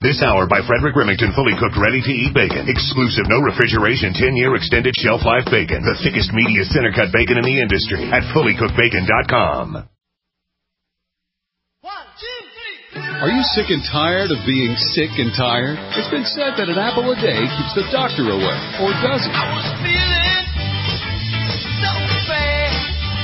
This hour by Frederick Remington, fully cooked, ready-to-eat bacon. Exclusive, no refrigeration, 10-year extended shelf life bacon. The thickest, meatiest center-cut bacon in the industry at fullycookedbacon.com. 1, 2, 3. Are you sick and tired of being sick and tired? It's been said that an apple a day keeps the doctor away, or does it? I was feeling so bad.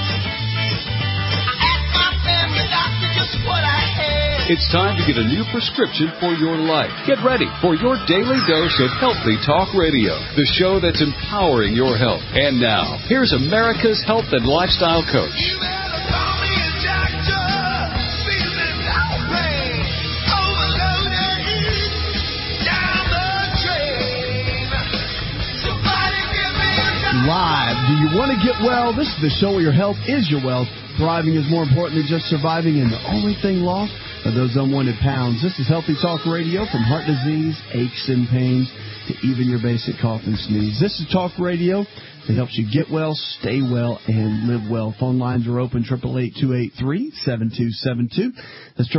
I asked my family doctor just what I had. It's time to get a new prescription for your life. Get ready for your daily dose of Healthy Talk Radio, the show that's empowering your health. And now, here's America's health and lifestyle coach. You better call me a doctor. Feeling outraged, overloaded, down the drain. Somebody give me a doctor. Live. Do you want to get well? This is the show where your health is your wealth. Thriving is more important than just surviving, and the only thing lost are those unwanted pounds. This is Healthy Talk Radio, from heart disease, aches and pains, to even your basic cough and sneeze. This is Talk Radio that helps you get well, stay well, and live well. Phone lines are open, 888-283-7272. That's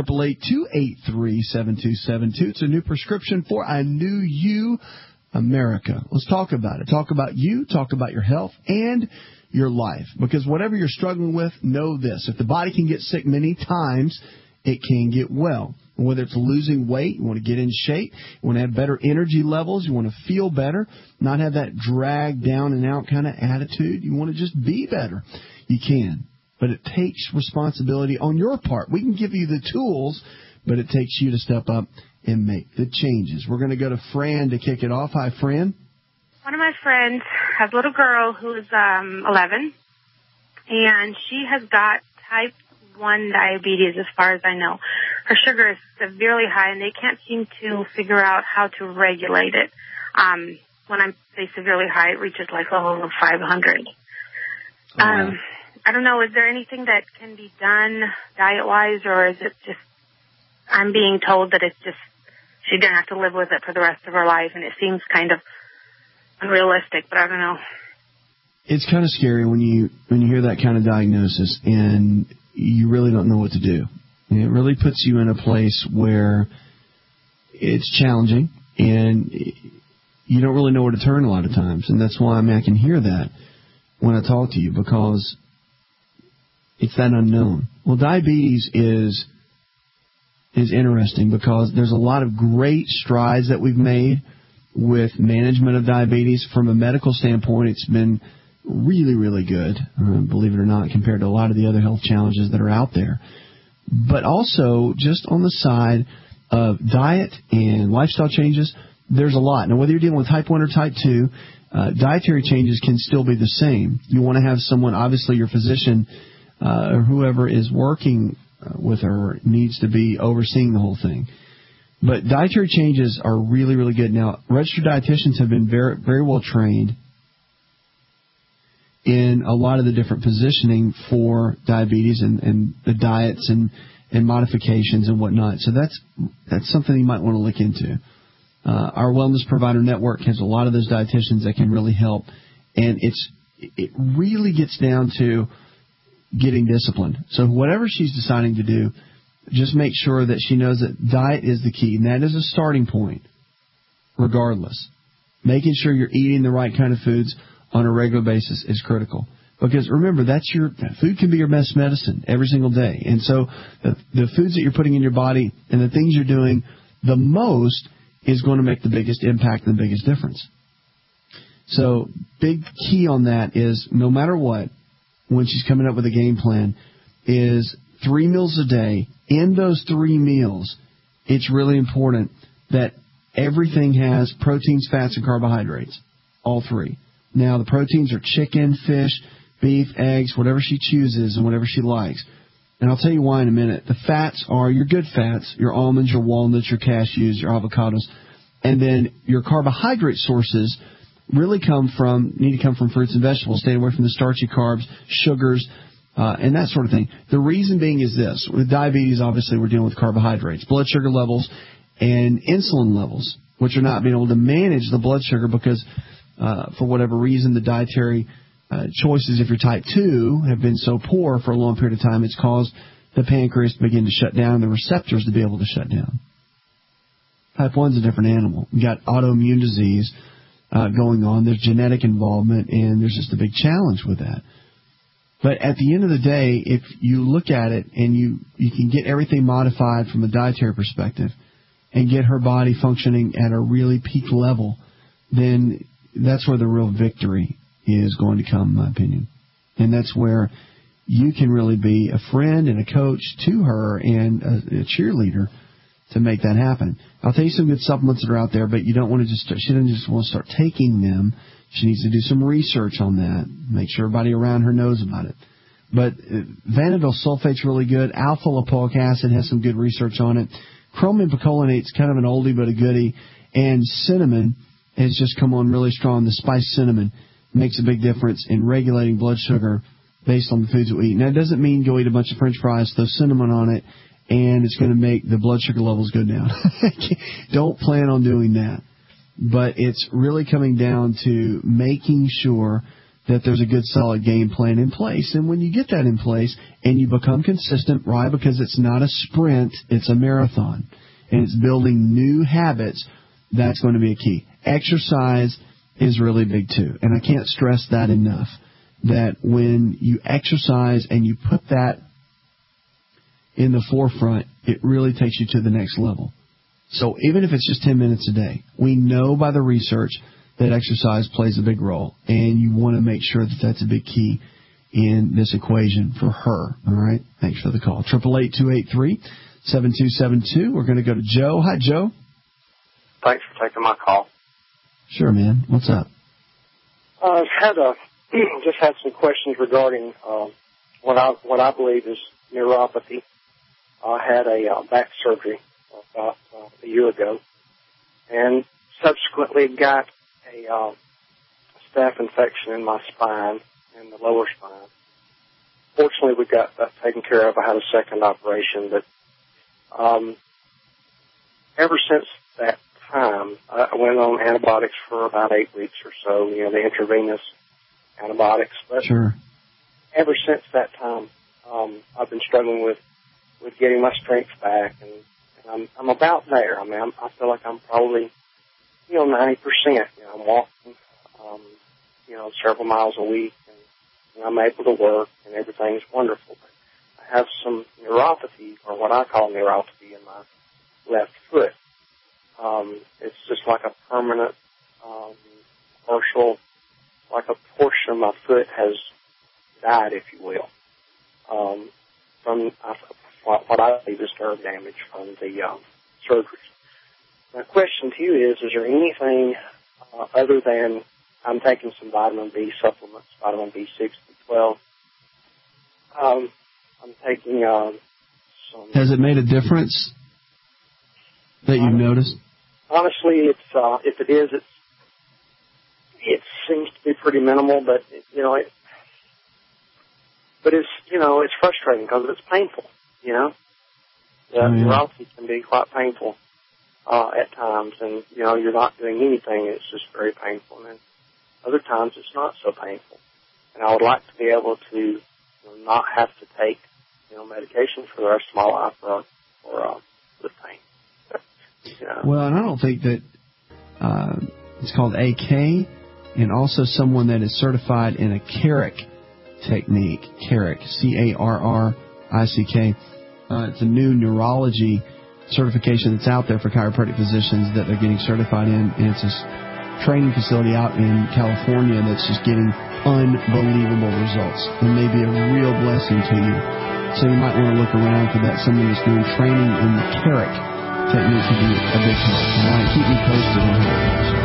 888-283-7272. It's a new prescription for a new you, America. Let's talk about it. Talk about you, talk about your health, and your life. Because whatever you're struggling with, know this. If the body can get sick many times, it can get well. Whether it's losing weight, you want to get in shape, you want to have better energy levels, you want to feel better, not have that drag down and out kind of attitude, you want to just be better, you can. But it takes responsibility on your part. We can give you the tools, but it takes you to step up and make the changes. We're going to go to Fran to kick it off. Hi, Fran. One of my friends has a little girl who's 11, and she has got type 1 diabetes, as far as I know. Her sugar is severely high, and they can't seem to figure out how to regulate it. When I say severely high, it reaches like level of 500. I don't know, is there anything that can be done diet-wise, or is it just, I'm being told that it's just, she's going to have to live with it for the rest of her life, and it seems kind of unrealistic, but I don't know. It's kind of scary when you hear that kind of diagnosis and you really don't know what to do. And it really puts you in a place where it's challenging and you don't really know where to turn a lot of times. And that's why I can hear that when I talk to you, because it's that unknown. Well, diabetes is interesting because there's a lot of great strides that we've made with management of diabetes. From a medical standpoint, it's been really, really good, believe it or not, compared to a lot of the other health challenges that are out there. But also, just on the side of diet and lifestyle changes, there's a lot. Now, whether you're dealing with type 1 or type 2, dietary changes can still be the same. You want to have someone, obviously your physician or whoever is working with her needs to be overseeing the whole thing. But dietary changes are really, really good. Now, registered dietitians have been very, very well trained in a lot of the different positioning for diabetes and the diets and modifications and whatnot. So that's something you might want to look into. Our Wellness Provider Network has a lot of those dietitians that can really help. And it really gets down to getting disciplined. So whatever she's deciding to do, just make sure that she knows that diet is the key. And that is a starting point, regardless. Making sure you're eating the right kind of foods on a regular basis is critical. Because remember, food can be your best medicine every single day. And so the foods that you're putting in your body and the things you're doing the most is going to make the biggest impact and the biggest difference. So big key on that is, no matter what, when she's coming up with a game plan, is 3 meals a day. In those 3 meals, it's really important that everything has proteins, fats, and carbohydrates, all 3. Now, the proteins are chicken, fish, beef, eggs, whatever she chooses and whatever she likes. And I'll tell you why in a minute. The fats are your good fats, your almonds, your walnuts, your cashews, your avocados. And then your carbohydrate sources really need to come from fruits and vegetables, staying away from the starchy carbs, sugars, and that sort of thing. The reason being is this. With diabetes, obviously, we're dealing with carbohydrates, blood sugar levels, and insulin levels, which are not being able to manage the blood sugar because, for whatever reason, the dietary choices, if you're type 2, have been so poor for a long period of time, it's caused the pancreas to begin to shut down and the receptors to be able to shut down. Type 1 is a different animal. You got autoimmune disease going on. There's genetic involvement, and there's just a big challenge with that. But at the end of the day, if you look at it and you can get everything modified from a dietary perspective and get her body functioning at a really peak level, then that's where the real victory is going to come, in my opinion. And that's where you can really be a friend and a coach to her and a cheerleader to make that happen. I'll tell you some good supplements that are out there, but you don't want to she doesn't just want to start taking them. She needs to do some research on that, make sure everybody around her knows about it. But Vanadyl sulfate's really good. Alpha-lipoic acid has some good research on it. Chromium picolinate's kind of an oldie but a goodie. And cinnamon has just come on really strong. The spice cinnamon makes a big difference in regulating blood sugar based on the foods that we eat. Now, it doesn't mean go eat a bunch of French fries, throw cinnamon on it, and it's going to make the blood sugar levels go down. Don't plan on doing that. But it's really coming down to making sure that there's a good, solid game plan in place. And when you get that in place and you become consistent, right, because it's not a sprint, it's a marathon, and it's building new habits, that's going to be a key. Exercise is really big, too. And I can't stress that enough, that when you exercise and you put that in the forefront, it really takes you to the next level. So even if it's just 10 minutes a day, we know by the research that exercise plays a big role, and you want to make sure that that's a big key in this equation for her. All right? Thanks for the call. 888-283-7272. We're going to go to Joe. Hi, Joe. Thanks for taking my call. Sure, man. What's up? I've just had some questions regarding what I believe is neuropathy. I had a back surgery about a year ago, and subsequently got a staph infection in my spine, in the lower spine. Fortunately, we got that taken care of. I had a second operation, but ever since that time, I went on antibiotics for about 8 weeks or so, the intravenous antibiotics. But sure. Ever since that time, I've been struggling with getting my strength back, and I'm about there. I mean, I feel like I'm probably, 90%. I'm walking, several miles a week, and I'm able to work, and everything's wonderful. But I have some neuropathy, or what I call neuropathy, in my left foot. It's just like a permanent, partial, like a portion of my foot has died, if you will, from what I believe is nerve damage from the surgeries. My question to you is there anything other than I'm taking some vitamin B supplements, vitamin B6, B12. I'm taking some... Has it made a difference that you've noticed? Honestly, it's if it is, it seems to be pretty minimal, but it's frustrating because it's painful. Neuropathy can be quite painful at times, and you're not doing anything. It's just very painful, and then other times it's not so painful. And I would like to be able to not have to take medication for the rest of my life for the pain. Well, and I don't think that it's called AK, and also someone that is certified in a Carrick technique, Carrick, C-A-R-R-I-C-K. It's a new neurology certification that's out there for chiropractic physicians that they're getting certified in, and it's a training facility out in California that's just getting unbelievable results and may be a real blessing to you. So you might want to look around for that. Someone that's doing training in the Carrick technique could be a big help. All right, keep me posted on how it goes.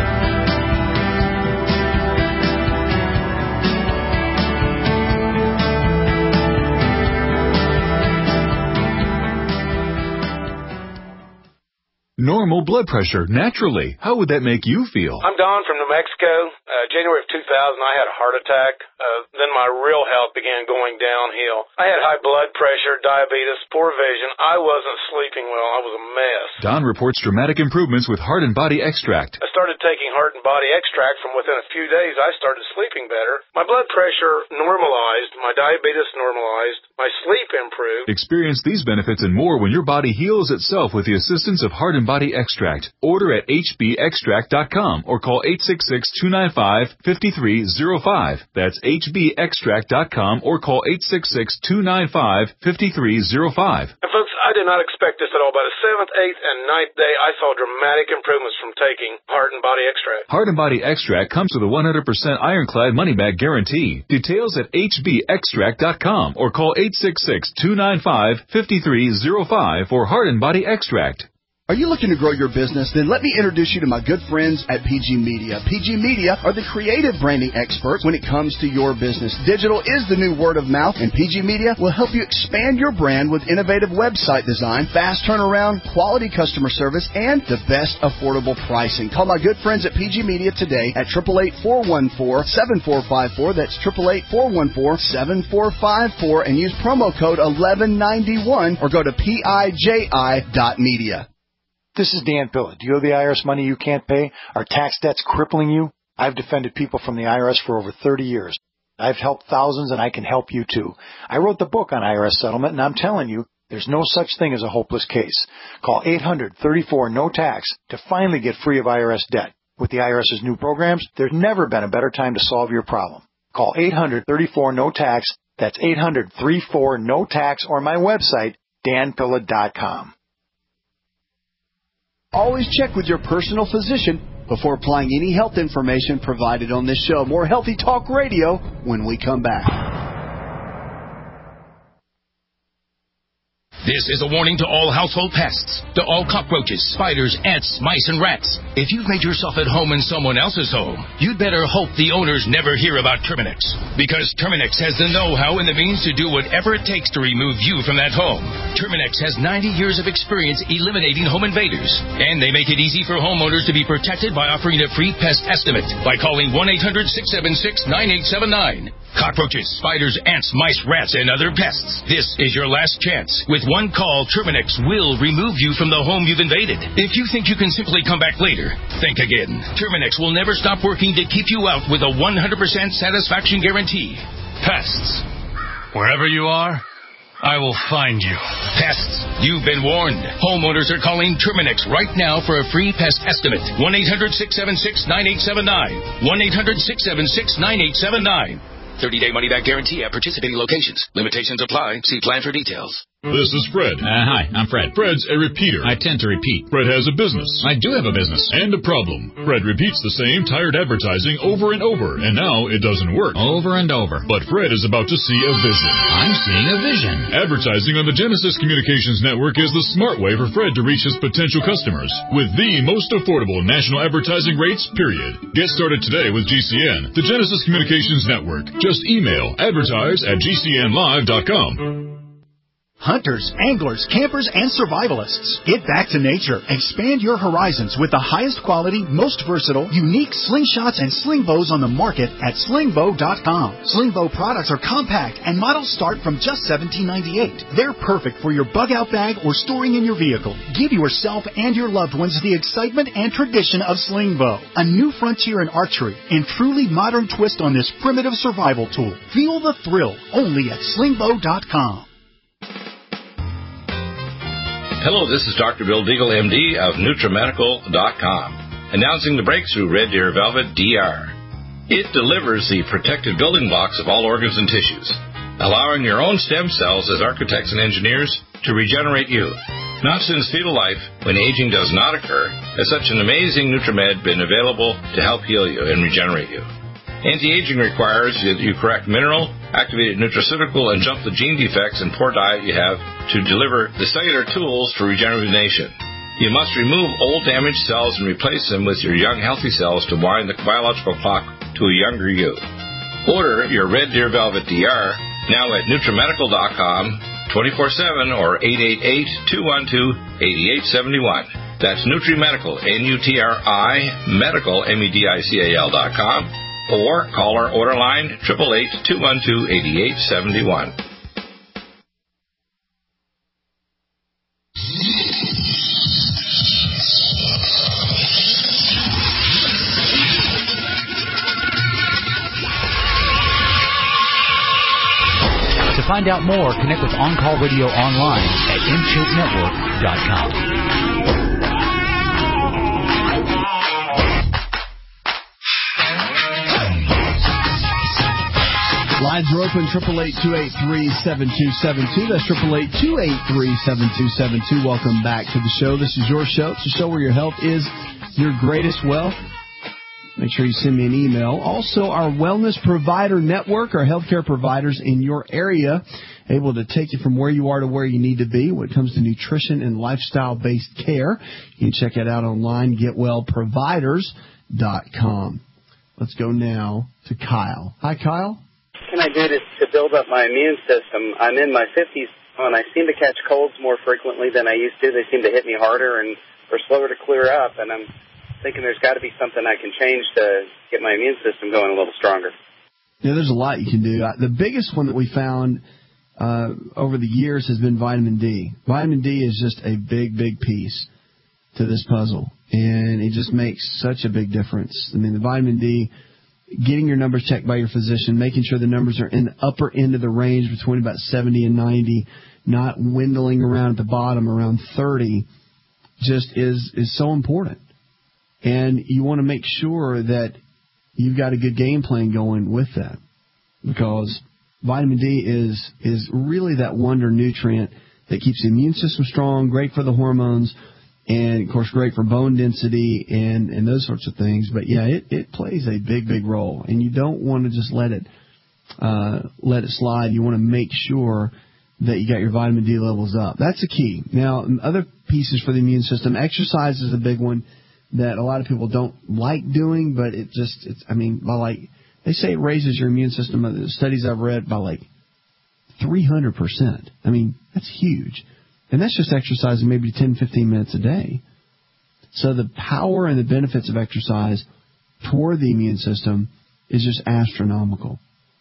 Normal blood pressure, naturally. How would that make you feel? I'm Don from New Mexico. January of 2000, I had a heart attack. Then my real health began going downhill. I had high blood pressure, diabetes, poor vision. I wasn't sleeping well. I was a mess. Don reports dramatic improvements with Heart and Body Extract. I started taking Heart and Body Extract. From within a few days, I started sleeping better. My blood pressure normalized. My diabetes normalized. My sleep improved. Experience these benefits and more when your body heals itself with the assistance of Heart and Body Body Extract. Order at hbextract.com or call 866-295-5305. That's hbextract.com or call 866-295-5305. And folks, I did not expect this at all. By the 7th, 8th, and 9th day, I saw dramatic improvements from taking Heart and Body Extract. Heart and Body Extract comes with a 100% ironclad money-back guarantee. Details at hbextract.com or call 866-295-5305 for Heart and Body Extract. Are you looking to grow your business? Then let me introduce you to my good friends at PG Media. PG Media are the creative branding experts when it comes to your business. Digital is the new word of mouth, and PG Media will help you expand your brand with innovative website design, fast turnaround, quality customer service, and the best affordable pricing. Call my good friends at PG Media today at 888-414-7454. That's 888-414-7454, and use promo code 1191 or go to PIJI.media. This is Dan Pilla. Do you owe the IRS money you can't pay? Are tax debts crippling you? I've defended people from the IRS for over 30 years. I've helped thousands, and I can help you too. I wrote the book on IRS settlement, and I'm telling you, there's no such thing as a hopeless case. Call 800-34-NO-TAX to finally get free of IRS debt. With the IRS's new programs, there's never been a better time to solve your problem. Call 800-34-NO-TAX. That's 800-34-NO-TAX, or my website, danpilla.com. Always check with your personal physician before applying any health information provided on this show. More Healthy Talk Radio when we come back. This is a warning to all household pests, to all cockroaches, spiders, ants, mice, and rats. If you've made yourself at home in someone else's home, you'd better hope the owners never hear about Terminix. Because Terminix has the know-how and the means to do whatever it takes to remove you from that home. Terminix has 90 years of experience eliminating home invaders. And they make it easy for homeowners to be protected by offering a free pest estimate by calling 1-800-676-9879. Cockroaches, spiders, ants, mice, rats, and other pests. This is your last chance. With one call, Terminix will remove you from the home you've invaded. If you think you can simply come back later, think again. Terminix will never stop working to keep you out with a 100% satisfaction guarantee. Pests. Wherever you are, I will find you. Pests, you've been warned. Homeowners are calling Terminix right now for a free pest estimate. 1-800-676-9879. 1-800-676-9879. 30-day money-back guarantee at participating locations. Limitations apply. See plan for details. This is Fred. Hi, I'm Fred. Fred's a repeater. I tend to repeat. Fred has a business. I do have a business. And a problem. Fred repeats the same tired advertising over and over, and now it doesn't work. Over and over. But Fred is about to see a vision. I'm seeing a vision. Advertising on the Genesis Communications Network is the smart way for Fred to reach his potential customers with the most affordable national advertising rates, period. Get started today with GCN, the Genesis Communications Network. Just email advertise@gcnlive.com. Hunters, anglers, campers, and survivalists. Get back to nature. Expand your horizons with the highest quality, most versatile, unique slingshots and sling bows on the market at slingbow.com. Sling bow products are compact and models start from just $17.98. They're perfect for your bug-out bag or storing in your vehicle. Give yourself and your loved ones the excitement and tradition of sling bow. A new frontier in archery and truly modern twist on this primitive survival tool. Feel the thrill only at slingbow.com. Hello, this is Dr. Bill Deagle, MD of NutriMedical.com, announcing the breakthrough Red Deer Velvet DR. It delivers the protective building blocks of all organs and tissues, allowing your own stem cells as architects and engineers to regenerate you. Not since fetal life, when aging does not occur, has such an amazing NutriMed been available to help heal you and regenerate you. Anti-aging requires that you correct mineral, activated nutraceutical, and jump the gene defects and poor diet you have to deliver the cellular tools for regeneration. You must remove old damaged cells and replace them with your young healthy cells to wind the biological clock to a younger you. Order your Red Deer Velvet DR now at NutriMedical.com 24/7 or 888-212-8871. That's NutriMedical, N-U-T-R-I, Medical, MEDICAL.com. Or call our order line 888-212-8871. To find out more, connect with On Call Radio online at InShapeNetwork.com. lines are open, 888-283-7272. That's 888-283-7272. Welcome back to the show. This is your show. It's a show where your health is your greatest wealth. Make sure you send me an email. Also, our Wellness Provider Network, our healthcare providers in your area, able to take you from where you are to where you need to be when it comes to nutrition and lifestyle-based care. You can check it out online, getwellproviders.com. Let's go now to Kyle. Hi, Kyle. What can I do to build up my immune system? I'm in my 50s, and I seem to catch colds more frequently than I used to. They seem to hit me harder and are slower to clear up, and I'm thinking there's got to be something I can change to get my immune system going a little stronger. Yeah, there's a lot you can do. The biggest one that we found over the years has been vitamin D. Vitamin D is just a big, big piece to this puzzle, and it just makes such a big difference. I mean, the vitamin D, getting your numbers checked by your physician, making sure the numbers are in the upper end of the range between about 70 and 90, not dwindling around at the bottom around 30, just is so important. And you want to make sure that you've got a good game plan going with that, because vitamin D is really that wonder nutrient that keeps the immune system strong, great for the hormones, and, of course, great for bone density and those sorts of things. But, yeah, it plays a big, big role, and you don't want to just let it slide. You want to make sure that you got your vitamin D levels up. That's the key. Now, other pieces for the immune system, exercise is a big one that a lot of people don't like doing, but they say it raises your immune system. The studies I've read by like 300%. I mean, that's huge. And that's just exercising maybe 10, 15 minutes a day. So the power and the benefits of exercise toward the immune system is just astronomical.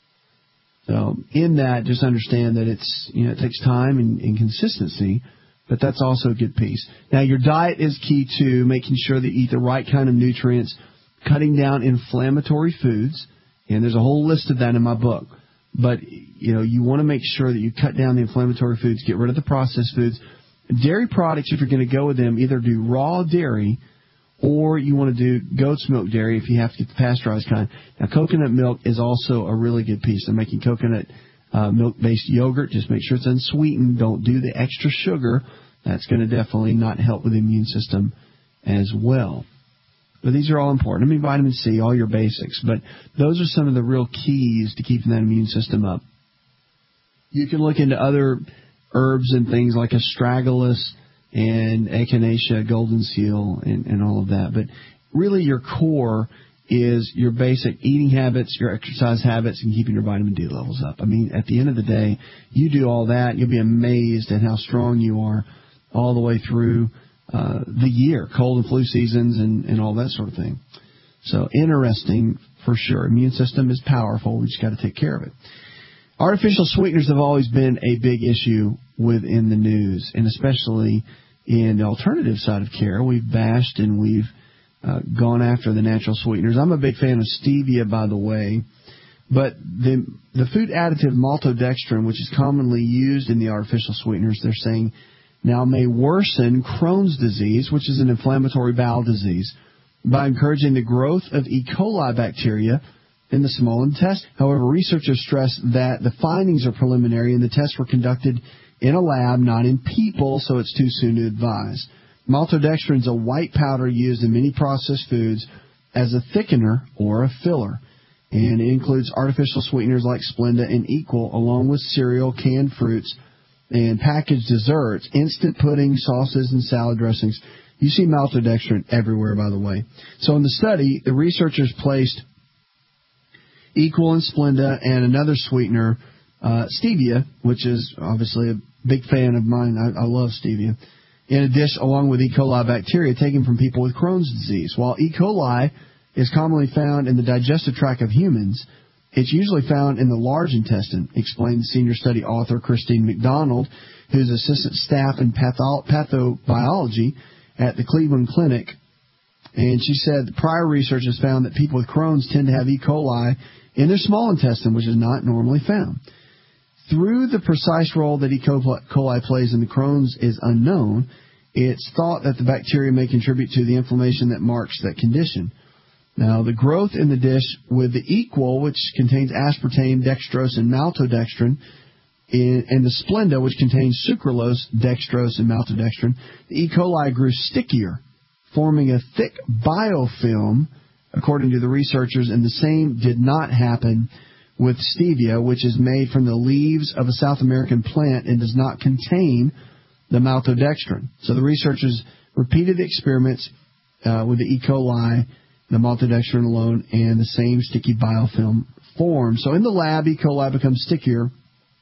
So in that, just understand that it takes time and consistency, but that's also a good piece. Now, your diet is key, too, making sure that you eat the right kind of nutrients, cutting down inflammatory foods, and there's a whole list of that in my book. But, you want to make sure that you cut down the inflammatory foods, get rid of the processed foods. Dairy products, if you're going to go with them, either do raw dairy or you want to do goat's milk dairy if you have to get the pasteurized kind. Now, coconut milk is also a really good piece. They're making coconut milk-based yogurt. Just make sure it's unsweetened. Don't do the extra sugar. That's going to definitely not help with the immune system as well. But these are all important. I mean, vitamin C, all your basics. But those are some of the real keys to keeping that immune system up. You can look into other herbs and things like astragalus and echinacea, golden seal, and all of that. But really your core is your basic eating habits, your exercise habits, and keeping your vitamin D levels up. I mean, at the end of the day, you do all that, you'll be amazed at how strong you are all the way through the year, cold and flu seasons and all that sort of thing. So interesting for sure. Immune system is powerful. We just got to take care of it. Artificial sweeteners have always been a big issue within the news, and especially in the alternative side of care. We've bashed and we've gone after the natural sweeteners. I'm a big fan of stevia, by the way, but the food additive maltodextrin, which is commonly used in the artificial sweeteners, they're saying now may worsen Crohn's disease, which is an inflammatory bowel disease, by encouraging the growth of E. coli bacteria in the small intestine. However, researchers stress that the findings are preliminary and the tests were conducted in a lab, not in people, so it's too soon to advise. Maltodextrin is a white powder used in many processed foods as a thickener or a filler, and it includes artificial sweeteners like Splenda and Equal, along with cereal, canned fruits, and packaged desserts, instant pudding, sauces, and salad dressings. You see maltodextrin everywhere, by the way. So in the study, the researchers placed Equal and Splenda and another sweetener, stevia, which is obviously a big fan of mine. I love stevia, in a dish along with E. coli bacteria taken from people with Crohn's disease. While E. coli is commonly found in the digestive tract of humans, it's usually found in the large intestine, explained senior study author Christine McDonald, who's assistant staff in pathobiology at the Cleveland Clinic. And she said prior research has found that people with Crohn's tend to have E. coli in their small intestine, which is not normally found. Through the precise role that E. coli plays in the Crohn's is unknown, it's thought that the bacteria may contribute to the inflammation that marks that condition. Now, the growth in the dish with the Equal, which contains aspartame, dextrose, and maltodextrin, and the Splenda, which contains sucralose, dextrose, and maltodextrin, the E. coli grew stickier, forming a thick biofilm, according to the researchers, and the same did not happen with stevia, which is made from the leaves of a South American plant and does not contain the maltodextrin. So the researchers repeated the experiments with the E. coli, the maltodextrin alone, and the same sticky biofilm formed. So in the lab, E. coli becomes stickier,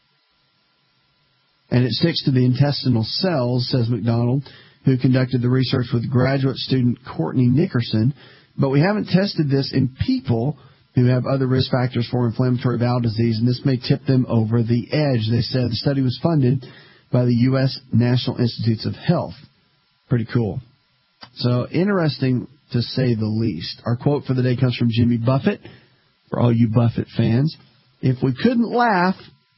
and it sticks to the intestinal cells, says McDonald, who conducted the research with graduate student Courtney Nickerson. But we haven't tested this in people who have other risk factors for inflammatory bowel disease, and this may tip them over the edge. They said the study was funded by the U.S. National Institutes of Health. Pretty cool. So interesting, to say the least. Our quote for the day comes from Jimmy Buffett, for all you Buffett fans. If we couldn't laugh,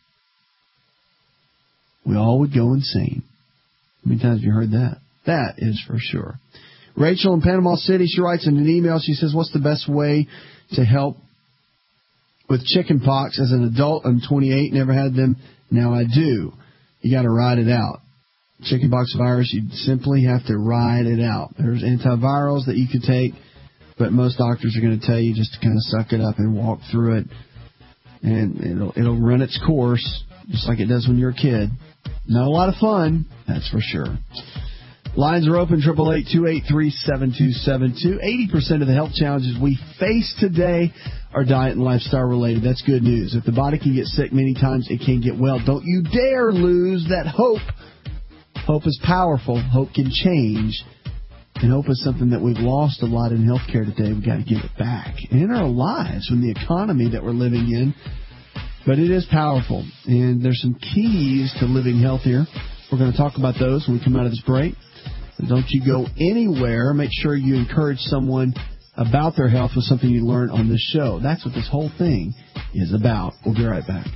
we all would go insane. How many times have you heard that? That is for sure. Rachel in Panama City, she writes in an email, she says, what's the best way to help with chicken pox? As an adult, I'm 28, never had them. Now I do. You got to ride it out. Chickenpox virus, you simply have to ride it out. There's antivirals that you could take, but most doctors are going to tell you just to kind of suck it up and walk through it, and it'll run its course, just like it does when you're a kid. Not a lot of fun, that's for sure. Lines are open, 888-283-7272. 80% of the health challenges we face today are diet and lifestyle related. That's good news. If the body can get sick many times, it can get well. Don't you dare lose that hope. Hope is powerful. Hope can change. And hope is something that we've lost a lot in healthcare today. We've got to give it back. And in our lives, in the economy that we're living in. But it is powerful. And there's some keys to living healthier. We're going to talk about those when we come out of this break. So don't you go anywhere. Make sure you encourage someone about their health with something you learn on this show. That's what this whole thing is about. We'll be right back.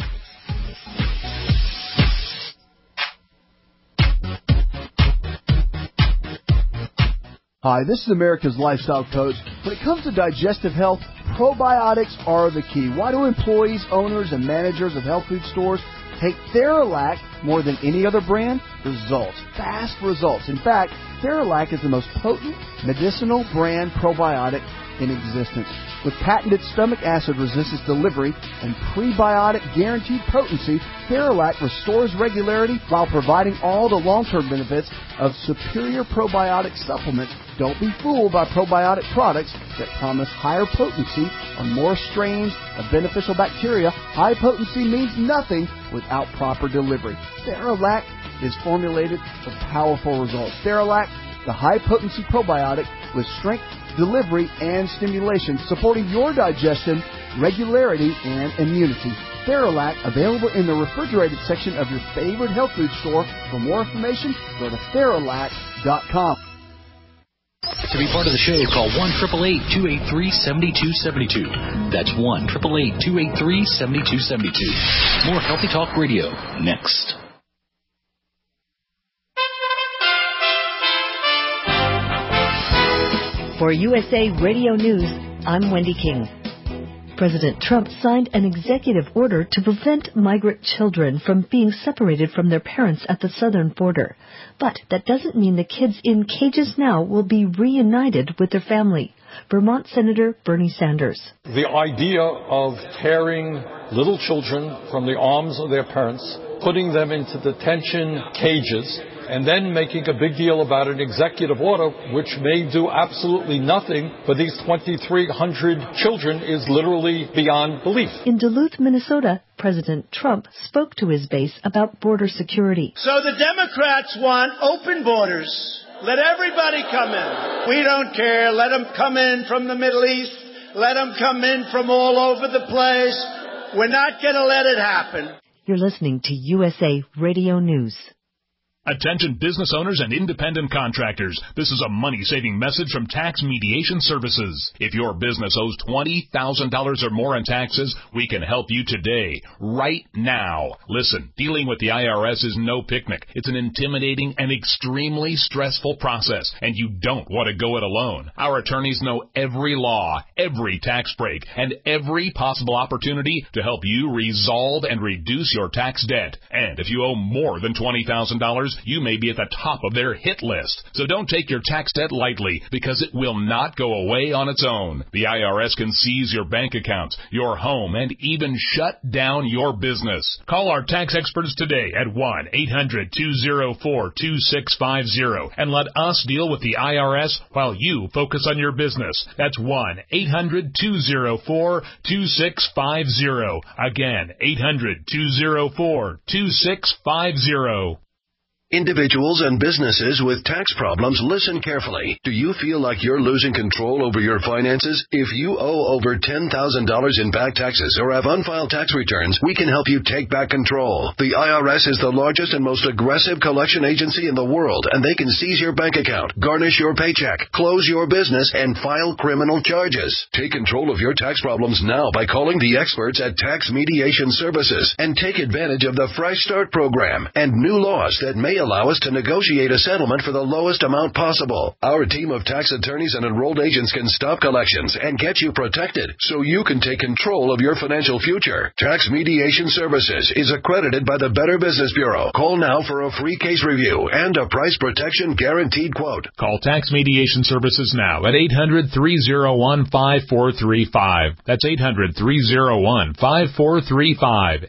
Hi, this is America's Lifestyle Coach. When it comes to digestive health, probiotics are the key. Why do employees, owners, and managers of health food stores take Theralac more than any other brand? Results. Fast results. In fact, Theralac is the most potent medicinal brand probiotic in existence. With patented stomach acid resistance delivery and prebiotic guaranteed potency, Theralac restores regularity while providing all the long-term benefits of superior probiotic supplements. Don't be fooled by probiotic products that promise higher potency or more strains of beneficial bacteria. High potency means nothing without proper delivery. Theralac is formulated for powerful results. Theralac, the high-potency probiotic with strength, delivery, and stimulation, supporting your digestion, regularity, and immunity. Theralac, available in the refrigerated section of your favorite health food store. For more information, go to Theralac.com. To be part of the show, call 1-888-283-7272. That's 1-888-283-7272. More Healthy Talk Radio, next. For USA Radio News, I'm Wendy King. President Trump signed an executive order to prevent migrant children from being separated from their parents at the southern border. But that doesn't mean the kids in cages now will be reunited with their family. Vermont Senator Bernie Sanders. The idea of tearing little children from the arms of their parents, putting them into detention cages, and then making a big deal about an executive order which may do absolutely nothing for these 2,300 children is literally beyond belief. In Duluth, Minnesota, President Trump spoke to his base about border security. So the Democrats want open borders. Let everybody come in. We don't care. Let them come in from the Middle East. Let them come in from all over the place. We're not going to let it happen. You're listening to USA Radio News. Attention business owners and independent contractors. This is a money-saving message from Tax Mediation Services. If your business owes $20,000 or more in taxes, we can help you today, right now. Listen, dealing with the IRS is no picnic. It's an intimidating and extremely stressful process, and you don't want to go it alone. Our attorneys know every law, every tax break, and every possible opportunity to help you resolve and reduce your tax debt. And if you owe more than $20,000, you may be at the top of their hit list. So don't take your tax debt lightly, because it will not go away on its own. The IRS can seize your bank accounts, your home, and even shut down your business. Call our tax experts today at 1-800-204-2650 and let us deal with the IRS while you focus on your business. That's 1-800-204-2650. Again, 800-204-2650. Individuals and businesses with tax problems, listen carefully. Do you feel like you're losing control over your finances? If you owe over $10,000 in back taxes or have unfiled tax returns, we can help you take back control. The IRS is the largest and most aggressive collection agency in the world, and they can seize your bank account, garnish your paycheck, close your business, and file criminal charges. Take control of your tax problems now by calling the experts at Tax Mediation Services and take advantage of the Fresh Start program and new laws that may allow us to negotiate a settlement for the lowest amount possible. Our team of tax attorneys and enrolled agents can stop collections and get you protected so you can take control of your financial future. Tax Mediation Services is accredited by the Better Business Bureau. Call now for a free case review and a price protection guaranteed quote. Call Tax Mediation Services now at 800-301-5435. That's 800-301-5435.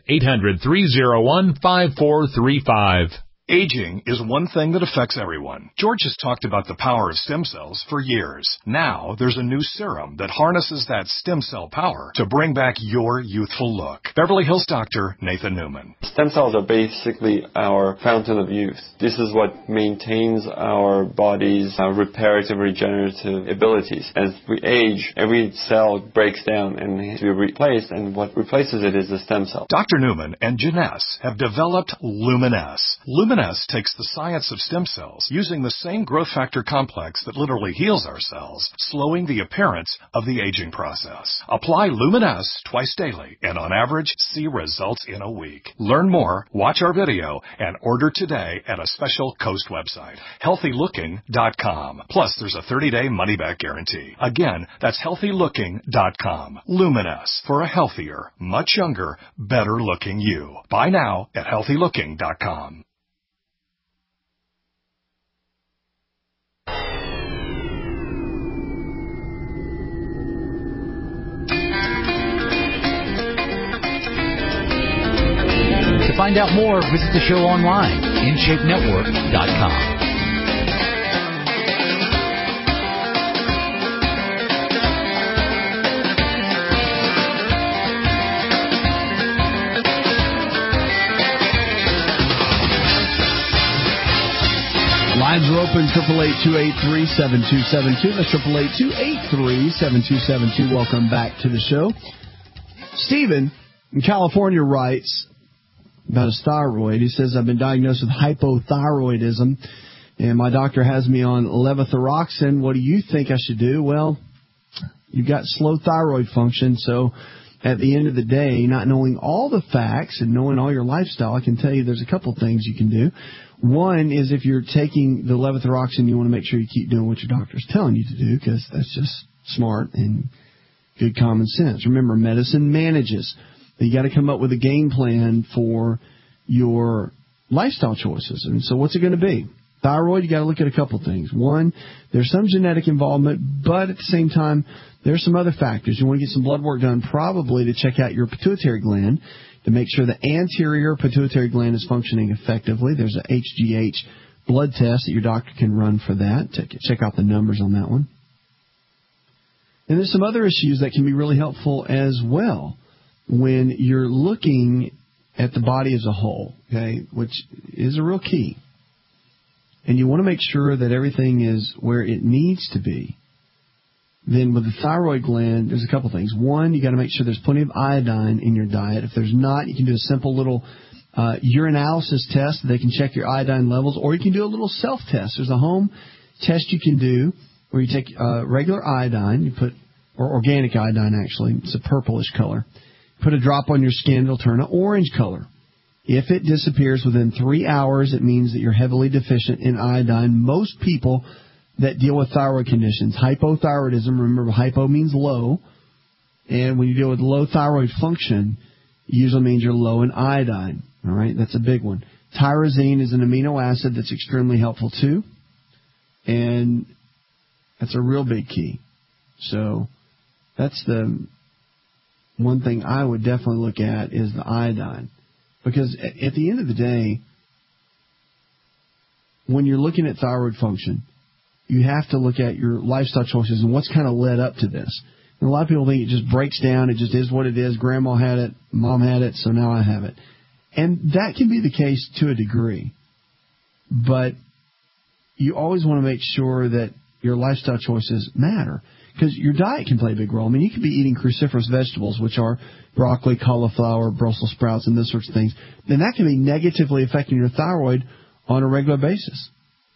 800-301-5435. Aging is one thing that affects everyone. George has talked about the power of stem cells for years. Now, there's a new serum that harnesses that stem cell power to bring back your youthful look. Beverly Hills doctor Nathan Newman. Stem cells are basically our fountain of youth. This is what maintains our body's reparative, regenerative abilities. As we age, every cell breaks down and needs to be replaced, and what replaces it is the stem cell. Dr. Newman and Janess have developed Luminesce. Luminesce takes the science of stem cells, using the same growth factor complex that literally heals our cells, slowing the appearance of the aging process. Apply Luminesce twice daily, and on average, see results in a week. Learn more, watch our video, and order today at a special Coast website, healthylooking.com. Plus, there's a 30-day money-back guarantee. Again, that's healthylooking.com. Luminesce, for a healthier, much younger, better-looking you. Buy now at healthylooking.com. To find out more, visit the show online, InShapeNetwork.com. Lines are open, 888-283-7272. That's 888-283-7272. Welcome back to the show. Stephen in California writes about his thyroid. He says, I've been diagnosed with hypothyroidism, and my doctor has me on levothyroxine. What do you think I should do? Well, you've got slow thyroid function, so at the end of the day, not knowing all the facts and knowing all your lifestyle, I can tell you there's a couple things you can do. One is if you're taking the levothyroxine, you want to make sure you keep doing what your doctor's telling you to do, because that's just smart and good common sense. Remember, medicine manages. You got to come up with a game plan for your lifestyle choices. And so what's it going to be? Thyroid, you got to look at a couple things. One, there's some genetic involvement, but at the same time, there's some other factors. You want to get some blood work done, probably to check out your pituitary gland to make sure the anterior pituitary gland is functioning effectively. There's a HGH blood test that your doctor can run for that. Check out the numbers on that one. And there's some other issues that can be really helpful as well when you're looking at the body as a whole, okay, which is a real key. And you want to make sure that everything is where it needs to be. Then with the thyroid gland, there's a couple things. One, you got to make sure there's plenty of iodine in your diet. If there's not, you can do a simple little urinalysis test. They can check your iodine levels, or you can do a little self-test. There's a home test you can do where you take regular iodine, or organic iodine actually, it's a purplish color. Put a drop on your skin, it'll turn an orange color. If it disappears within 3 hours, it means that you're heavily deficient in iodine. Most people that deal with thyroid conditions, hypothyroidism, remember hypo means low, and when you deal with low thyroid function, it usually means you're low in iodine. All right, that's a big one. Tyrosine is an amino acid that's extremely helpful too, and that's a real big key. So that's the one thing I would definitely look at is the iodine. Because at the end of the day, when you're looking at thyroid function, you have to look at your lifestyle choices and what's kind of led up to this. And a lot of people think it just breaks down, it just is what it is. Grandma had it, Mom had it, so now I have it. And that can be the case to a degree. But you always want to make sure that your lifestyle choices matter. Because your diet can play a big role. I mean, you could be eating cruciferous vegetables, which are broccoli, cauliflower, Brussels sprouts, and those sorts of things. Then that can be negatively affecting your thyroid on a regular basis.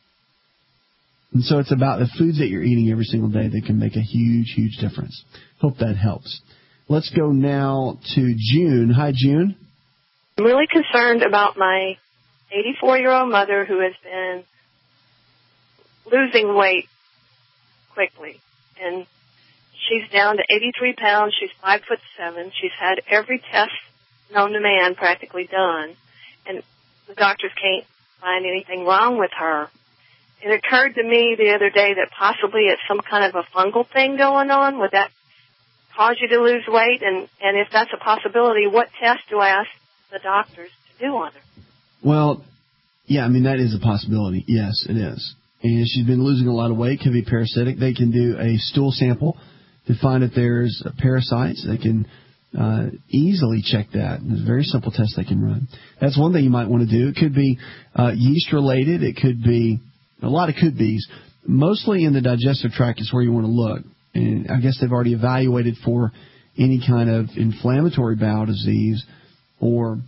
And so it's about the foods that you're eating every single day that can make a huge, huge difference. Hope that helps. Let's go now to June. Hi, June. I'm really concerned about my 84-year-old mother who has been losing weight quickly. And she's down to 83 pounds. She's 5'7". She's had every test known to man practically done. And the doctors can't find anything wrong with her. It occurred to me the other day that possibly it's some kind of a fungal thing going on. Would that cause you to lose weight? And if that's a possibility, what test do I ask the doctors to do on her? Well, yeah, I mean, that is a possibility. Yes, it is. And she's been losing a lot of weight, could be parasitic. They can do a stool sample to find if there's parasites. They can easily check that. There's a very simple test they can run. That's one thing you might want to do. It could be yeast-related. It could be a lot of could be's. Mostly in the digestive tract is where you want to look. And I guess they've already evaluated for any kind of inflammatory bowel disease or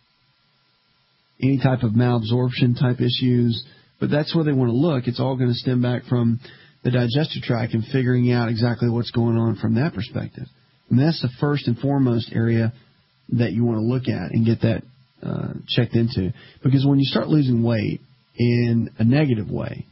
any type of malabsorption type issues. But that's where they want to look. It's all going to stem back from the digestive tract and figuring out exactly what's going on from that perspective. And that's the first and foremost area that you want to look at and get that checked into. Because when you start losing weight in a negative way,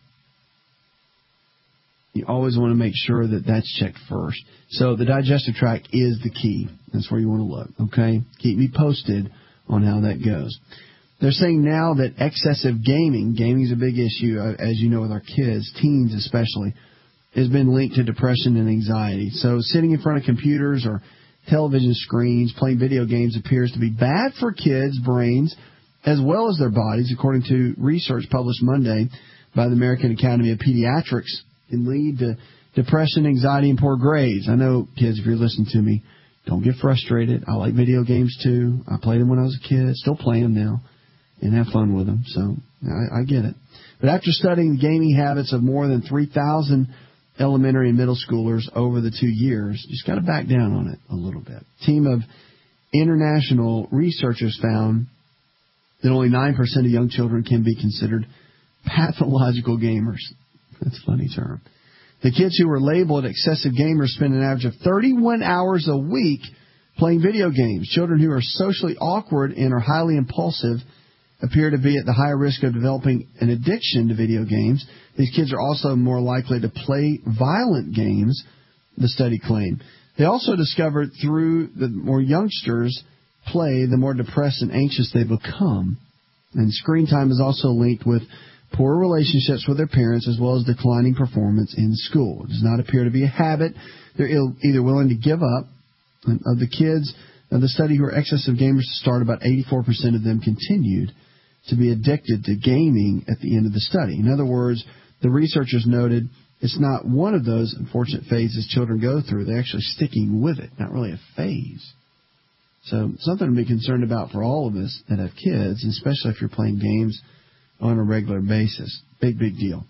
you always want to make sure that that's checked first. So the digestive tract is the key. That's where you want to look, okay? Keep me posted on how that goes. They're saying now that excessive gaming is a big issue, as you know, with our kids, teens especially, has been linked to depression and anxiety. So sitting in front of computers or television screens, playing video games appears to be bad for kids' brains as well as their bodies, according to research published Monday by the American Academy of Pediatrics. Can lead to depression, anxiety, and poor grades. I know, kids, if you're listening to me, don't get frustrated. I like video games, too. I played them when I was a kid, still play them now, and have fun with them. So I get it. But after studying the gaming habits of more than 3,000 elementary and middle schoolers over the 2 years, you just got to back down on it a little bit. A team of international researchers found that only 9% of young children can be considered pathological gamers. That's a funny term. The kids who were labeled excessive gamers spend an average of 31 hours a week playing video games. Children who are socially awkward and are highly impulsive appear to be at the higher risk of developing an addiction to video games. These kids are also more likely to play violent games, the study claimed. They also discovered through the more youngsters play, the more depressed and anxious they become. And screen time is also linked with poor relationships with their parents as well as declining performance in school. It does not appear to be a habit. They're either willing to give up. Of the kids of the study who are excessive gamers to start, about 84% of them continued to be addicted to gaming at the end of the study. In other words, the researchers noted it's not one of those unfortunate phases children go through. They're actually sticking with it, not really a phase. So something to be concerned about for all of us that have kids, especially if you're playing games on a regular basis. Big deal.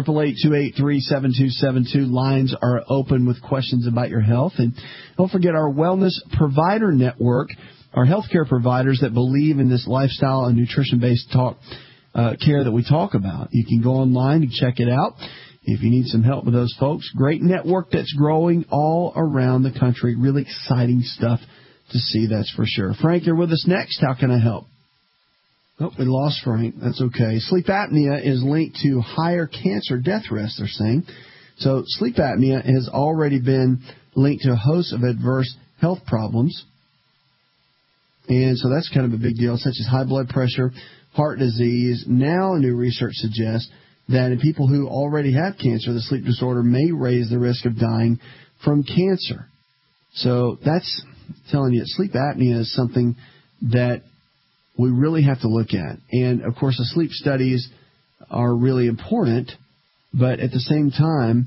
888-283-7272. Lines are open with questions about your health. And don't forget our Wellness Provider Network are healthcare providers that believe in this lifestyle and nutrition-based care that we talk about. You can go online and check it out if you need some help with those folks. Great network that's growing all around the country. Really exciting stuff to see, that's for sure. Frank, you're with us next. How can I help? Oh, we lost Frank. That's okay. Sleep apnea is linked to higher cancer death risk, they're saying. So sleep apnea has already been linked to a host of adverse health problems. And so that's kind of a big deal, such as high blood pressure, heart disease. Now new research suggests that in people who already have cancer, the sleep disorder may raise the risk of dying from cancer. So that's telling you sleep apnea is something that we really have to look at. And, of course, the sleep studies are really important, but at the same time,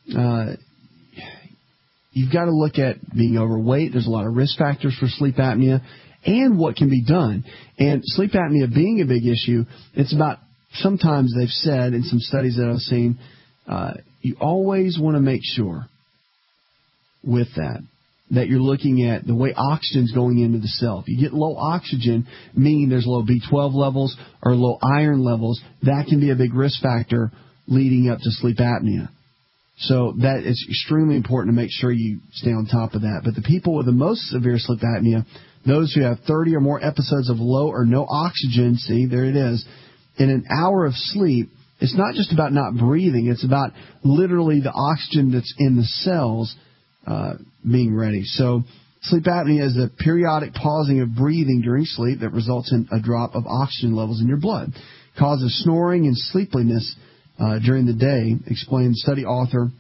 you've got to look at being overweight. There's a lot of risk factors for sleep apnea and what can be done. And sleep apnea being a big issue, it's about, sometimes they've said in some studies that I've seen, you always want to make sure with that you're looking at the way oxygen's going into the cell. If you get low oxygen, meaning there's low B12 levels or low iron levels, that can be a big risk factor leading up to sleep apnea. So that is extremely important to make sure you stay on top of that. But the people with the most severe sleep apnea, those who have 30 or more episodes of low or no oxygen, see, there it is, in an hour of sleep, it's not just about not breathing. It's about literally the oxygen that's in the cells being ready. So sleep apnea is a periodic pausing of breathing during sleep that results in a drop of oxygen levels in your blood. Causes snoring and sleepiness during the day, explained study author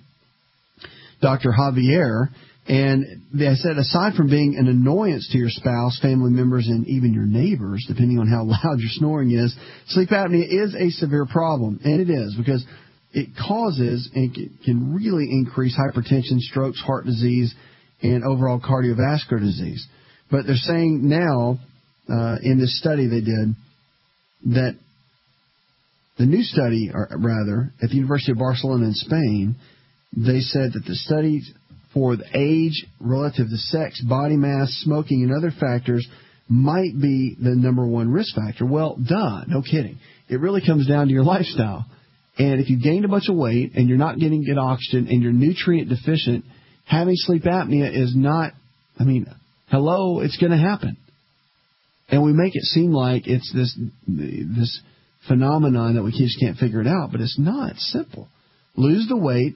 Dr. Javier. And they said, aside from being an annoyance to your spouse, family members, and even your neighbors, depending on how loud your snoring is, sleep apnea is a severe problem. And it is, because it causes and can really increase hypertension, strokes, heart disease, and overall cardiovascular disease. But they're saying now, in this study they did, that the new study, or rather, at the University of Barcelona in Spain, they said that the studies for the age relative to sex, body mass, smoking, and other factors might be the number one risk factor. Well, duh, no kidding. It really comes down to your lifestyle. And if you gained a bunch of weight and you're not getting good oxygen and you're nutrient deficient, having sleep apnea is not, hello, it's going to happen. And we make it seem like it's this phenomenon that we just can't figure it out, but it's not. It's simple. Lose the weight,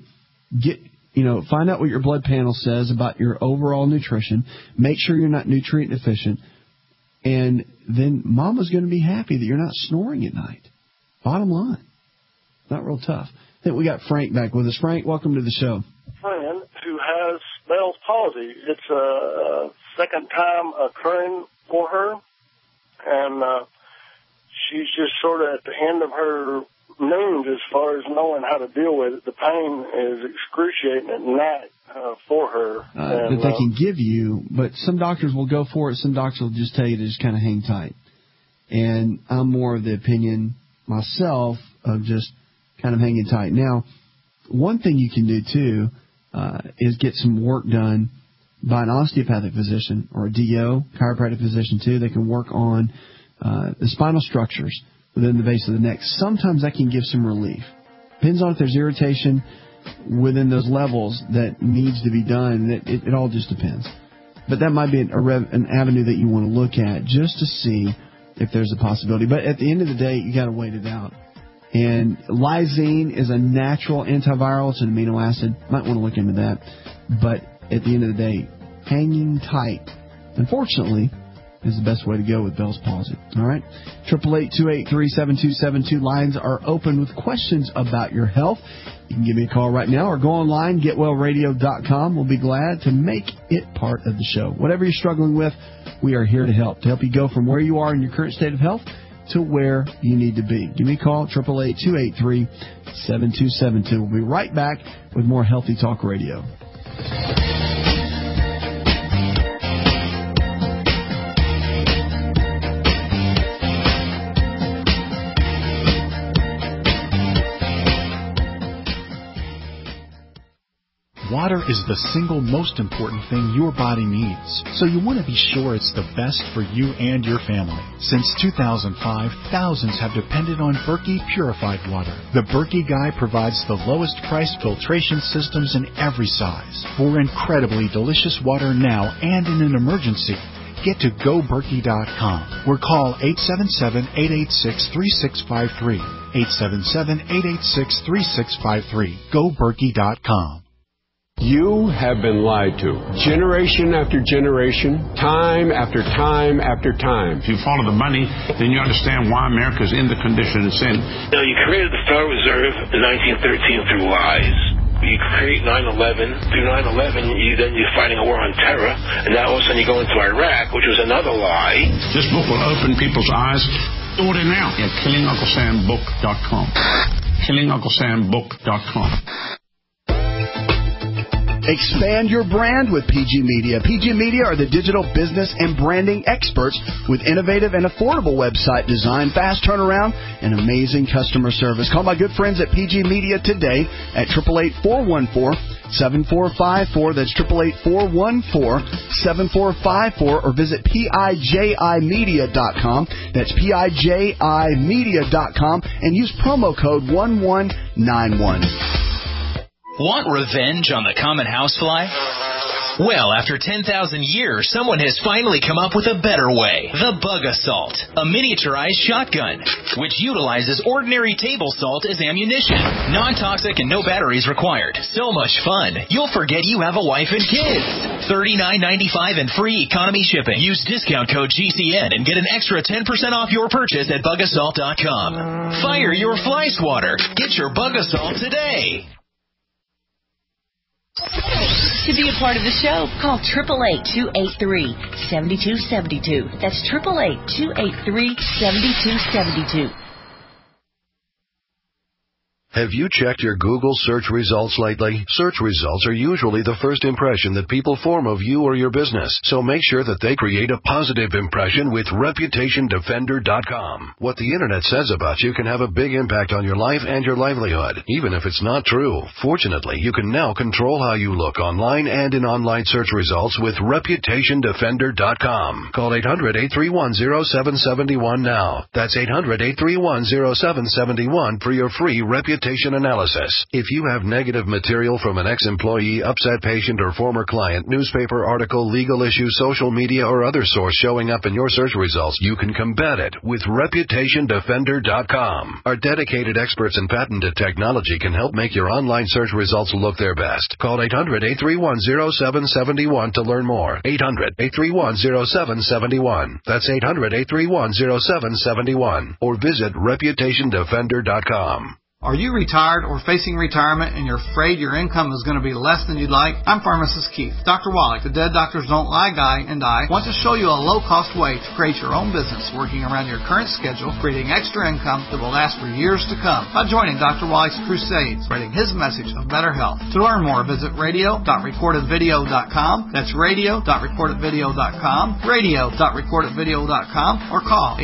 find out what your blood panel says about your overall nutrition, make sure you're not nutrient deficient, and then mama's going to be happy that you're not snoring at night. Bottom line. Not real tough. I think we got Frank back with us. Frank, welcome to the show. Friend who has Bell's palsy. It's a second time occurring for her, and she's just sort of at the end of her means as far as knowing how to deal with it. The pain is excruciating at night for her. That they can give you, but some doctors will go for it. Some doctors will just tell you to just kind of hang tight. And I'm more of the opinion myself of just kind of hanging tight. Now, one thing you can do, too, is get some work done by an osteopathic physician or a DO, chiropractic physician, too. They can work on the spinal structures within the base of the neck. Sometimes that can give some relief. Depends on if there's irritation within those levels that needs to be done. It all just depends. But that might be an avenue that you want to look at just to see if there's a possibility. But at the end of the day, you got to wait it out. And lysine is a natural antiviral. It's an amino acid. Might want to look into that. But at the end of the day, hanging tight, unfortunately, is the best way to go with Bell's palsy. All right? 888-283-7272. Lines are open with questions about your health. You can give me a call right now or go online, getwellradio.com. We'll be glad to make it part of the show. Whatever you're struggling with, we are here to help you go from where you are in your current state of health to where you need to be. Give me a call, 888-283-7272. We'll be right back with more Healthy Talk Radio. Water is the single most important thing your body needs, so you want to be sure it's the best for you and your family. Since 2005, thousands have depended on Berkey purified water. The Berkey Guy provides the lowest priced filtration systems in every size. For incredibly delicious water now and in an emergency, get to GoBerkey.com or call 877-886-3653. 877-886-3653. GoBerkey.com. You have been lied to. Generation after generation, time after time after time. If you follow the money, then you understand why America is in the condition it's in. Now, you created the Federal Reserve in 1913 through lies. You create 9/11. Through 9/11, you're fighting a war on terror, and now all of a sudden you go into Iraq, which was another lie. This book will open people's eyes. Order now at KillingUncleSamBook.com. KillingUncleSamBook.com. Expand your brand with PG Media. PG Media are the digital business and branding experts with innovative and affordable website design, fast turnaround, and amazing customer service. Call my good friends at PG Media today at 888-414-7454. That's 888-414-7454, or visit PIJImedia.com. That's PIJImedia.com, and use promo code 1191. Want revenge on the common housefly? Well, after 10,000 years, someone has finally come up with a better way. The Bug Assault, a miniaturized shotgun, which utilizes ordinary table salt as ammunition. Non-toxic and no batteries required. So much fun, you'll forget you have a wife and kids. $39.95 and free economy shipping. Use discount code GCN and get an extra 10% off your purchase at BugAssault.com. Fire your fly swatter. Get your Bug Assault today. To be a part of the show, call 888-283-7272. That's 888-283-7272. Have you checked your Google search results lately? Search results are usually the first impression that people form of you or your business, so make sure that they create a positive impression with ReputationDefender.com. What the Internet says about you can have a big impact on your life and your livelihood, even if it's not true. Fortunately, you can now control how you look online and in online search results with ReputationDefender.com. Call 800-831-0771 now. That's 800-831-0771 for your free reputation analysis. If you have negative material from an ex-employee, upset patient, or former client, newspaper article, legal issue, social media, or other source showing up in your search results, you can combat it with ReputationDefender.com. Our dedicated experts in patented technology can help make your online search results look their best. Call 800-831-0771 to learn more. 800-831-0771. That's 800-831-0771. Or visit ReputationDefender.com. Are you retired or facing retirement and you're afraid your income is going to be less than you'd like? I'm Pharmacist Keith. Dr. Wallach, the Dead Doctors Don't Lie guy, and I want to show you a low-cost way to create your own business working around your current schedule, creating extra income that will last for years to come by joining Dr. Wallach's crusade, spreading his message of better health. To learn more, visit radio.recordedvideo.com. That's radio.recordedvideo.com, radio.recordedvideo.com, or call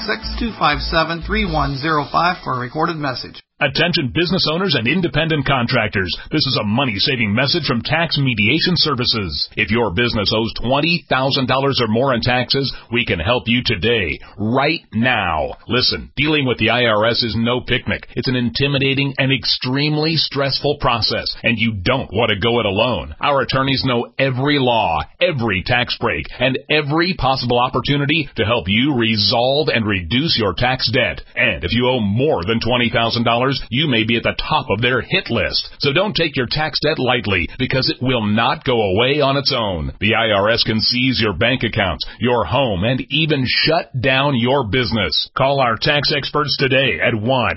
866-257-3105 for a recorded message. Attention business owners and independent contractors. This is a money-saving message from Tax Mediation Services. If your business owes $20,000 or more in taxes, we can help you today, right now. Listen, dealing with the IRS is no picnic. It's an intimidating and extremely stressful process, and you don't want to go it alone. Our attorneys know every law, every tax break, and every possible opportunity to help you resolve and reduce your tax debt. And if you owe more than $20,000, you may be at the top of their hit list. So don't take your tax debt lightly, because it will not go away on its own. The IRS can seize your bank accounts, your home, and even shut down your business. Call our tax experts today at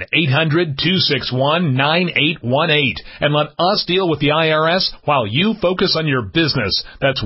1-800-261-9818 and let us deal with the IRS while you focus on your business. That's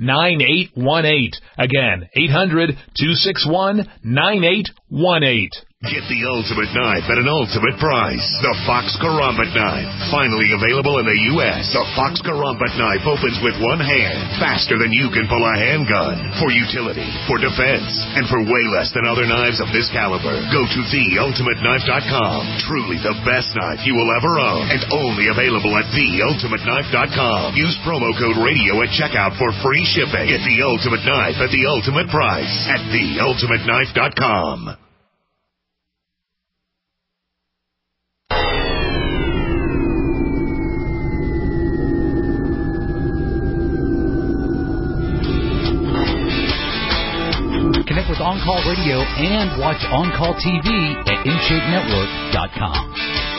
1-800-261-9818. Again, 800-261-9818. Get the ultimate knife at an ultimate price. The Fox Karambit knife. Finally available in the U.S. The Fox Karambit knife opens with one hand, faster than you can pull a handgun. For utility, for defense, and for way less than other knives of this caliber. Go to theultimateknife.com. Truly the best knife you will ever own. And only available at theultimateknife.com. Use promo code radio at checkout for free shipping. Get the ultimate knife at the ultimate price at theultimateknife.com. Connect with On Call Radio and watch On Call TV at InShapeNetwork.com.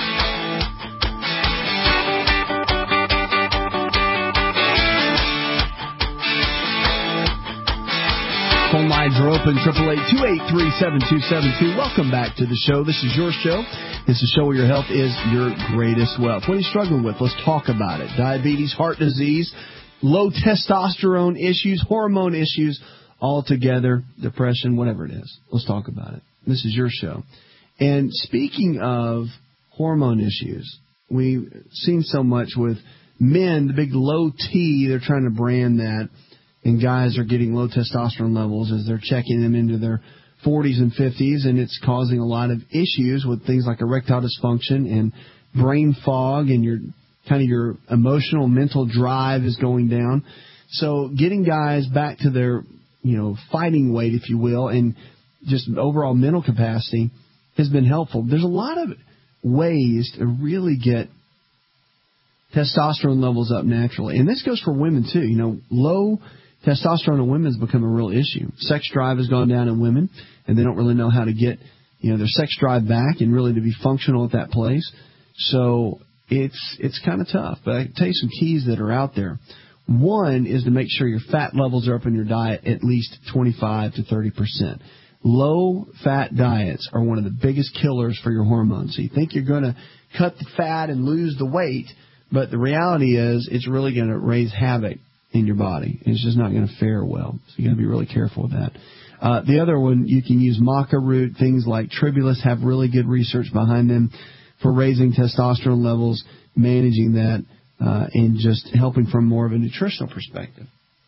Phone lines are open, 888-283-7272. Welcome back to the show. This is your show. This is a show where your health is your greatest wealth. What are you struggling with? Let's talk about it. Diabetes, heart disease, low testosterone issues, hormone issues, all together, depression, whatever it is. Let's talk about it. This is your show. And speaking of hormone issues, we've seen so much with men, the big low T, they're trying to brand that, and guys are getting low testosterone levels as they're checking them into their 40s and 50s, and it's causing a lot of issues with things like erectile dysfunction and brain fog, and your emotional, mental drive is going down. So getting guys back to their fighting weight, if you will, and just overall mental capacity has been helpful. There's a lot of ways to really get testosterone levels up naturally. And this goes for women, too. Low testosterone in women has become a real issue. Sex drive has gone down in women, and they don't really know how to get their sex drive back and really to be functional at that place. So it's kind of tough. But I can tell you some keys that are out there. One is to make sure your fat levels are up in your diet at least 25 to 30%. Low-fat diets are one of the biggest killers for your hormones. So you think you're going to cut the fat and lose the weight, but the reality is it's really going to raise havoc in your body. It's just not going to fare well. So you got to be really careful with that. The other one, you can use maca root. Things like Tribulus have really good research behind them for raising testosterone levels, managing that, and just helping from more of a nutritional perspective.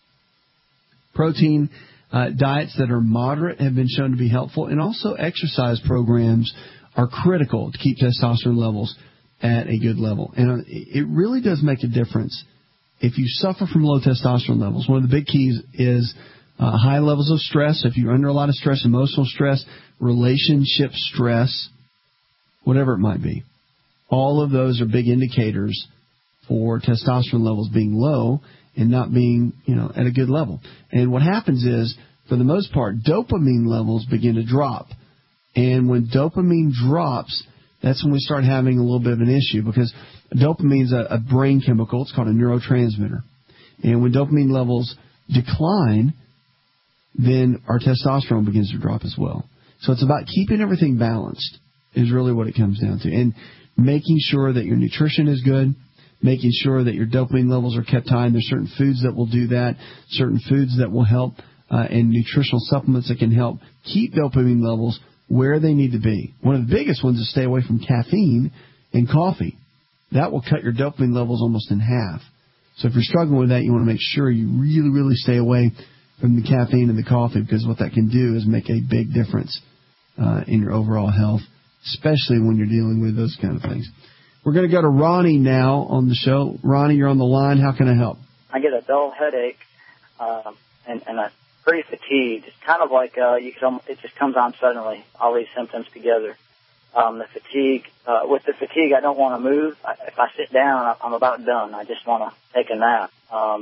Protein diets that are moderate have been shown to be helpful, and also exercise programs are critical to keep testosterone levels at a good level. And it really does make a difference if you suffer from low testosterone levels. One of the big keys is high levels of stress. If you're under a lot of stress, emotional stress, relationship stress, whatever it might be, all of those are big indicators for testosterone levels being low and not being, at a good level. And what happens is, for the most part, dopamine levels begin to drop. And when dopamine drops, that's when we start having a little bit of an issue, because dopamine is a brain chemical. It's called a neurotransmitter. And when dopamine levels decline, then our testosterone begins to drop as well. So it's about keeping everything balanced is really what it comes down to. And making sure that your nutrition is good, making sure that your dopamine levels are kept high. And there's certain foods that will do that, certain foods that will help, and nutritional supplements that can help keep dopamine levels where they need to be. One of the biggest ones is stay away from caffeine and coffee. That will cut your dopamine levels almost in half. So if you're struggling with that, you want to make sure you really, really stay away from the caffeine and the coffee, because what that can do is make a big difference in your overall health, especially when you're dealing with those kind of things. We're going to go to Ronnie now on the show. Ronnie, you're on the line. How can I help? I get a dull headache and I'm pretty fatigued. It's kind of like it just comes on suddenly, all these symptoms together. The fatigue, with the fatigue, I don't want to move. If I sit down, I'm about done. I just want to take a nap.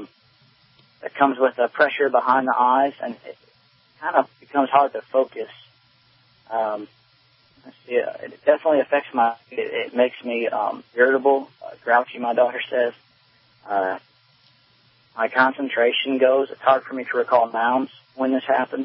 It comes with a pressure behind the eyes, and it kind of becomes hard to focus. It definitely affects it makes me irritable, grouchy, my daughter says. My concentration goes. It's hard for me to recall nouns when this happens.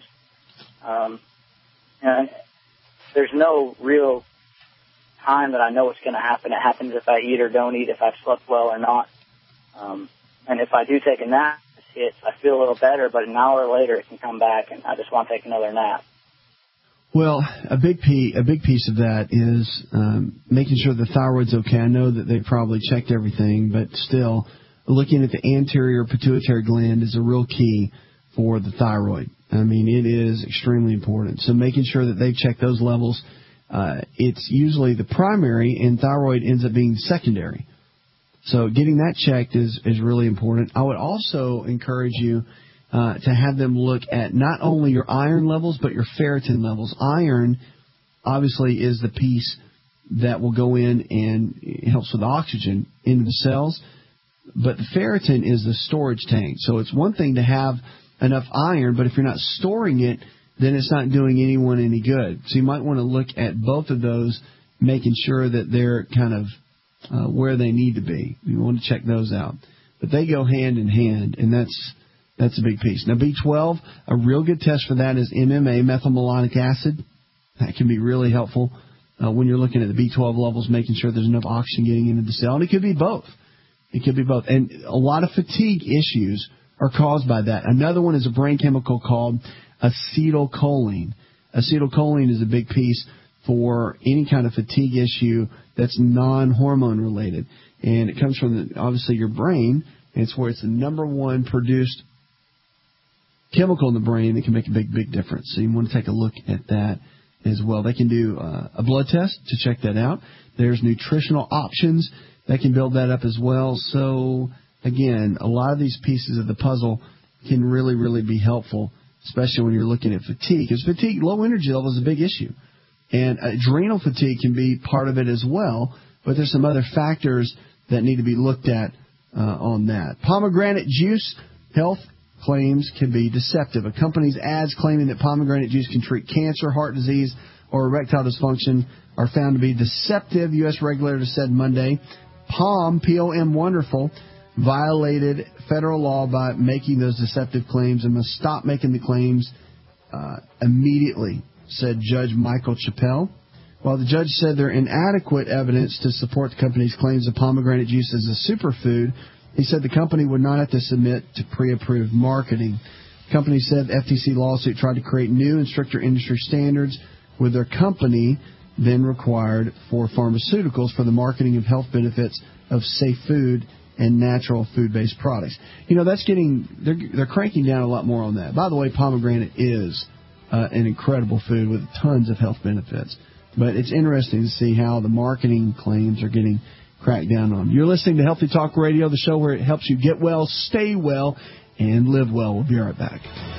And there's no real time that I know it's going to happen. It happens if I eat or don't eat, if I've slept well or not. And if I do take a nap, I feel a little better, but an hour later it can come back, and I just want to take another nap. Well, a big piece of that is making sure the thyroid's okay. I know that they probably checked everything, but still, looking at the anterior pituitary gland is a real key for the thyroid. I mean, it is extremely important. So making sure that they've checked those levels, it's usually the primary, and thyroid ends up being secondary. So getting that checked is really important. I would also encourage you to have them look at not only your iron levels, but your ferritin levels. Iron, obviously, is the piece that will go in and it helps with oxygen into the cells. But the ferritin is the storage tank. So it's one thing to have enough iron, but if you're not storing it, then it's not doing anyone any good. So you might want to look at both of those, making sure that they're kind of where they need to be. You want to check those out. But they go hand in hand, and that's a big piece. Now, B12, a real good test for that is MMA, methylmalonic acid. That can be really helpful when you're looking at the B12 levels, making sure there's enough oxygen getting into the cell. And it could be both. It could be both. And a lot of fatigue issues are caused by that. Another one is a brain chemical called acetylcholine. Acetylcholine is a big piece for any kind of fatigue issue that's non-hormone related. And it comes from, obviously, your brain. And it's where it's the number one produced chemical in the brain that can make a big, big difference. So you want to take a look at that as well. They can do a blood test to check that out. There's nutritional options that can build that up as well. So, again, a lot of these pieces of the puzzle can really, really be helpful, especially when you're looking at fatigue. Because fatigue, low energy level is a big issue. And adrenal fatigue can be part of it as well, but there's some other factors that need to be looked at on that. Pomegranate juice health claims can be deceptive. A company's ads claiming that pomegranate juice can treat cancer, heart disease, or erectile dysfunction are found to be deceptive, U.S. regulators said Monday. POM, P-O-M, wonderful, violated federal law by making those deceptive claims and must stop making the claims immediately, said Judge Michael Chappell. While the judge said there are inadequate evidence to support the company's claims of pomegranate juice as a superfood, he said the company would not have to submit to pre-approved marketing. The company said the FTC lawsuit tried to create new and stricter industry standards with their company then required for pharmaceuticals for the marketing of health benefits of safe food and natural food-based products. You know, that's they're cranking down a lot more on that. By the way, pomegranate is an incredible food with tons of health benefits. But it's interesting to see how the marketing claims are getting cracked down on. You're listening to Healthy Talk Radio, the show where it helps you get well, stay well, and live well. We'll be right back.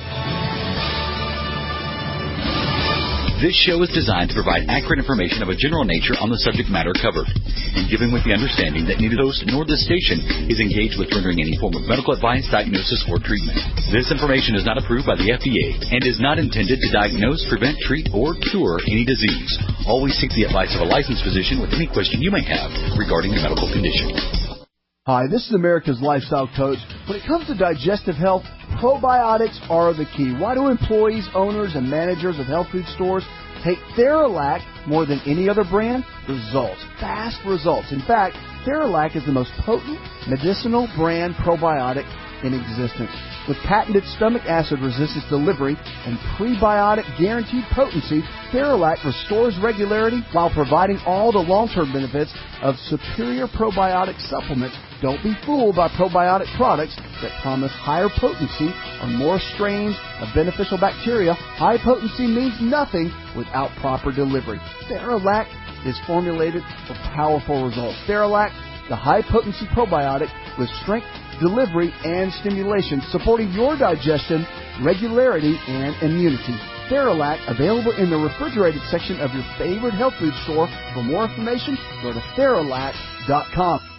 This show is designed to provide accurate information of a general nature on the subject matter covered, and given with the understanding that neither host nor this station is engaged with rendering any form of medical advice, diagnosis, or treatment. This information is not approved by the FDA and is not intended to diagnose, prevent, treat, or cure any disease. Always seek the advice of a licensed physician with any question you may have regarding a medical condition. Hi, this is America's Lifestyle Coach. When it comes to digestive health, probiotics are the key. Why do employees, owners, and managers of health food stores take Theralac more than any other brand? Results. Fast results. In fact, Theralac is the most potent medicinal brand probiotic in existence. With patented stomach acid resistance delivery and prebiotic guaranteed potency, Theralac restores regularity while providing all the long-term benefits of superior probiotic supplements. Don't be fooled by probiotic products that promise higher potency or more strains of beneficial bacteria. High potency means nothing without proper delivery. Theralac is formulated for powerful results. Theralac, the high-potency probiotic with strength, delivery, and stimulation, supporting your digestion, regularity, and immunity. Theralac, available in the refrigerated section of your favorite health food store. For more information, go to Theralac.com.